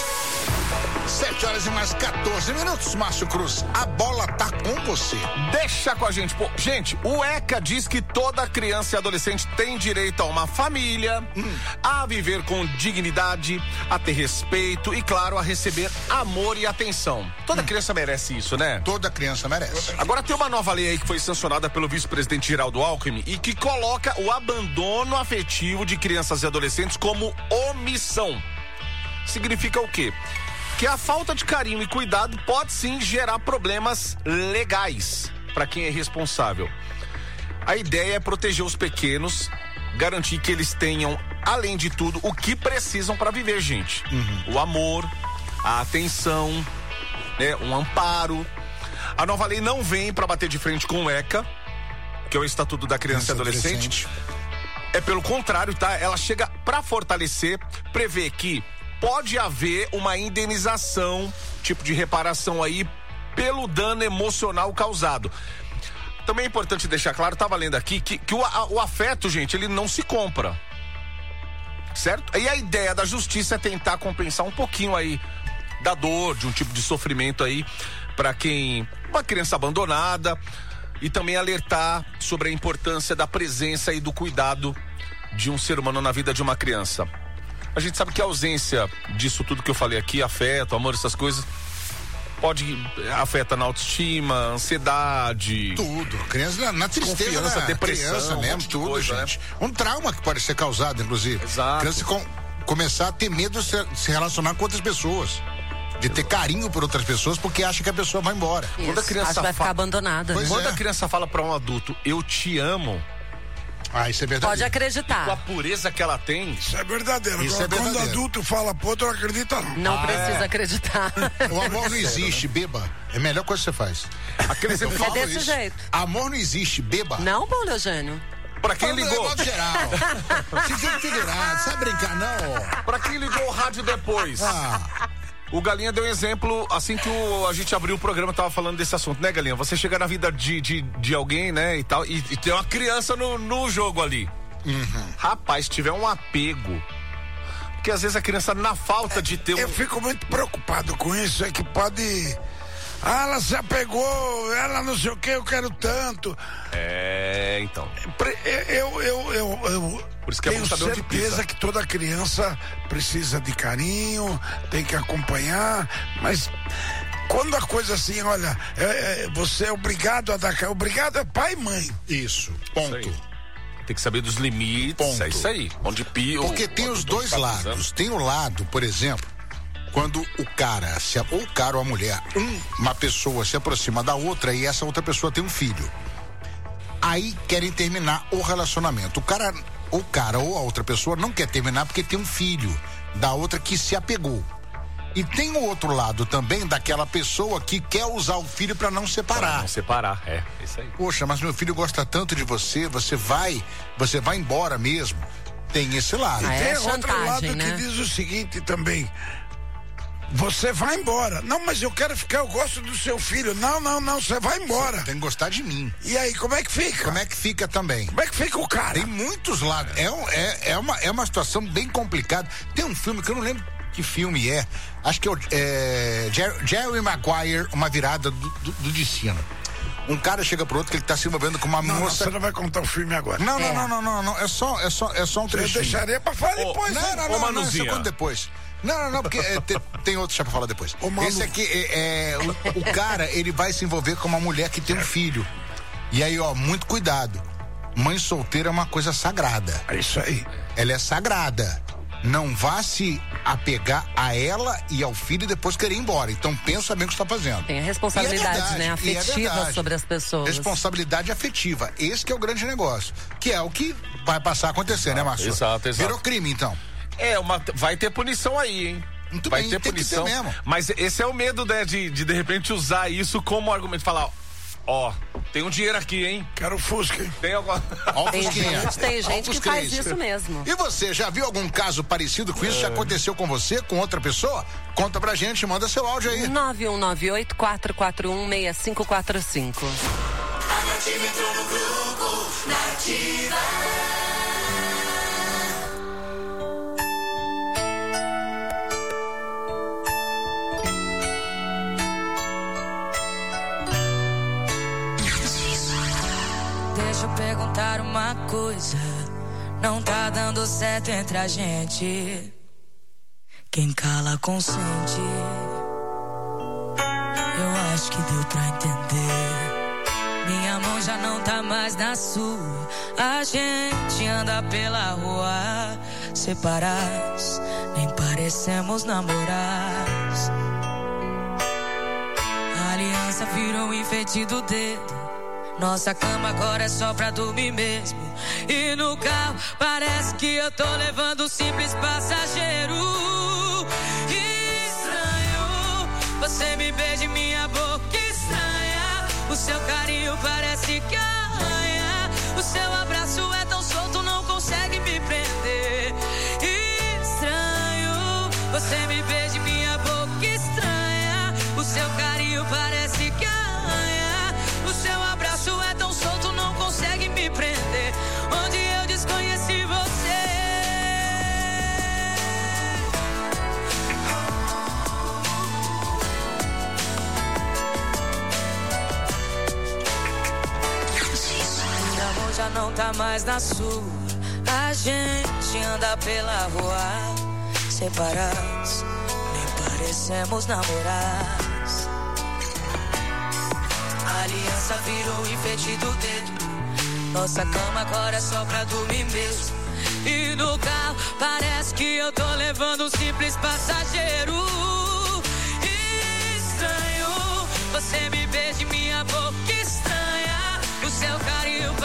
7 horas e mais 14 minutos, Márcio Cruz, a bola tá com você. Deixa com a gente, pô. Gente, o ECA diz que toda criança e adolescente tem direito a uma família, a viver com dignidade, a ter respeito e, claro, a receber amor e atenção. Toda criança merece isso, né? Toda criança merece. Agora tem uma nova lei aí que foi sancionada pelo vice-presidente Geraldo Alckmin e que coloca o abandono afetivo de crianças e adolescentes como omissão. Significa o quê? Que a falta de carinho e cuidado pode sim gerar problemas legais para quem é responsável. A ideia é proteger os pequenos, garantir que eles tenham, além de tudo, o que precisam para viver, gente. O amor, a atenção, né, um amparo. A nova lei não vem para bater de frente com o ECA, que é o Estatuto da Criança e Adolescente. É pelo contrário, tá? Ela chega para fortalecer, prevê que pode haver uma indenização, tipo de reparação aí, pelo dano emocional causado. Também é importante deixar claro, tava lendo aqui, que o afeto, gente, ele não se compra. Certo? E a ideia da justiça é tentar compensar um pouquinho aí da dor, de um tipo de sofrimento aí, para quem... uma criança abandonada, e também alertar sobre a importância da presença e do cuidado de um ser humano na vida de uma criança. A gente sabe que a ausência disso tudo que eu falei aqui, afeto, amor, essas coisas, pode afetar na autoestima, ansiedade. Tudo. Criança na tristeza, né? Depressão, criança mesmo, tudo, coisa, gente. Né? Um trauma que pode ser causado, inclusive. Exato. Criança começar a ter medo de se relacionar com outras pessoas. De ter carinho por outras pessoas porque acha que a pessoa vai embora. Isso. Quando a criança vai ficar abandonada. Quando a criança fala para um adulto, eu te amo. Ah, isso é verdadeiro. Pode acreditar. Com a pureza que ela tem. Isso é verdadeiro. Isso Agora, é verdadeiro. quando adulto fala pro outro, não acredita não. Não precisa acreditar. O amor não existe, beba. É a melhor coisa que você faz. Aquele É desse jeito. Amor não existe, beba. Não, Paulo Eugênio. Pra quem ligou? Geral. Se fica figurado, sabe brincar não? Pra quem ligou o rádio depois. O Galinha deu um exemplo, assim que a gente abriu o programa, tava falando desse assunto, né, Galinha? Você chega na vida de alguém, né, e tal, e tem uma criança no jogo ali. Rapaz, se tiver um apego, porque às vezes a criança, na falta de ter Eu fico muito preocupado com isso, é que pode... ela se apegou, ela não sei o que, eu quero tanto. Então. Eu Por isso que tenho certeza que toda criança precisa de carinho, tem que acompanhar, mas quando a coisa assim, olha, você é obrigado a dar, obrigado é pai e mãe. Isso, ponto. Isso tem que saber dos limites, ponto. É isso aí. Onde porque tem os dois lados. Tem o lado, por exemplo, quando o cara, ou o cara ou a mulher, uma pessoa se aproxima da outra e essa outra pessoa tem um filho. Aí querem terminar o relacionamento. O cara ou a outra pessoa não quer terminar porque tem um filho da outra que se apegou. E tem o outro lado também daquela pessoa que quer usar o filho para não separar. Pra não separar, isso aí. Poxa, mas meu filho gosta tanto de você, você vai embora mesmo. Tem esse lado. E tem chantagem, outro lado, né? que diz o seguinte também: você vai embora. Não, mas eu quero ficar, eu gosto do seu filho. Não, você vai embora. Você tem que gostar de mim. E aí, como é que fica? Como é que fica também? Como é que fica o cara? Tem muitos lados. É uma situação bem complicada. Tem um filme que eu não lembro que filme é. Acho que é Jerry Maguire, Uma Virada do Destino. Um cara chega pro outro que ele tá se envolvendo com uma moça. Você não vai contar o filme agora. Não. É só um trechinho. Eu deixaria pra falar depois. Não, isso eu conto depois. Não, porque tem outro já pra falar depois. Esse aqui o cara, ele vai se envolver com uma mulher que tem um filho. E aí, muito cuidado. Mãe solteira é uma coisa sagrada. É isso aí. Ela é sagrada. Não vá se apegar a ela e ao filho e depois querer ir embora. Então pensa bem o que está fazendo. Tem a responsabilidade, né? Afetiva sobre as pessoas. Responsabilidade afetiva. Esse que é o grande negócio. Que é o que vai passar a acontecer, né, Márcio? Exato. Virou crime, então. Vai ter punição aí, hein? Muito vai bem, ter punição. Que ter mesmo. Mas esse é o medo, né, de repente usar isso como argumento. Falar, tem um dinheiro aqui, hein? Quero Fusca, hein? Tem alguma... Tem gente que faz isso mesmo. E você, já viu algum caso parecido com isso? Já aconteceu com você, com outra pessoa? Conta pra gente, manda seu áudio aí. 9198-441-6545. A Nativa entrou no grupo, Nativa. Deixa eu perguntar uma coisa. Não tá dando certo entre a gente. Quem cala consente. Eu acho que deu pra entender. Minha mão já não tá mais na sua. A gente anda pela rua separados, nem parecemos namorados. A aliança virou um enfeite do dedo. Nossa cama agora é só pra dormir mesmo. E no carro parece que eu tô levando um simples passageiro. Estranho, você me beija em minha boca estranha. O seu carinho parece que arranha. O seu abraço é tão solto, não consegue me prender. Estranho, você me beija em minha boca estranha. O seu carinho parece que arranha. O seu abraço é tão solto, não consegue me prender. Onde eu desconheci você. Minha mão já não tá mais na sua. A gente anda pela rua separados, nem parecemos namorados. A aliança virou enfeite do dedo. Nossa cama agora é só pra dormir mesmo. E no carro parece que eu tô levando um simples passageiro. Estranho, você me beija em minha boca estranha. O seu carinho